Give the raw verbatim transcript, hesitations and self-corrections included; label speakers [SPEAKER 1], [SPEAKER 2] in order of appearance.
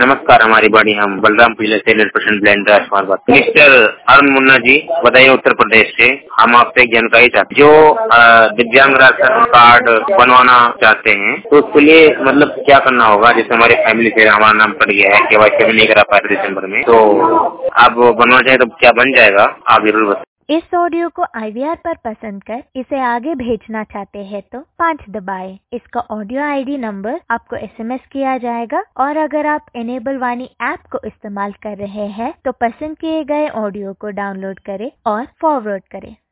[SPEAKER 1] नमस्कार, हमारी बाड़ी हम बलराम पीले से हंड्रेड परसेंट ब्लेंड ट्रांसफार बात। मिस्टर अरुण मुन्ना जी, बताइए उत्तर प्रदेश से। हम आपसे एक जानकारी चाहते जो दिव्यांग राशन कार्ड बनवाना चाहते हैं तो उसके लिए मतलब क्या करना होगा? जैसे हमारे फैमिली से हमारा नाम पड़ गया है, केवाईसी भी नहीं करा पाए दिसंबर में, तो आप बनवाना चाहे तो क्या बन जाएगा? आप जरूर बताइए।
[SPEAKER 2] इस ऑडियो को आई वी आर पर पसंद कर इसे आगे भेजना चाहते हैं तो पाँच दबाएं। इसका ऑडियो आई डी नंबर आपको एस एम एस किया जाएगा और अगर आप इनेबल वाणी ऐप को इस्तेमाल कर रहे हैं तो पसंद किए गए ऑडियो को डाउनलोड करें और फॉरवर्ड करें।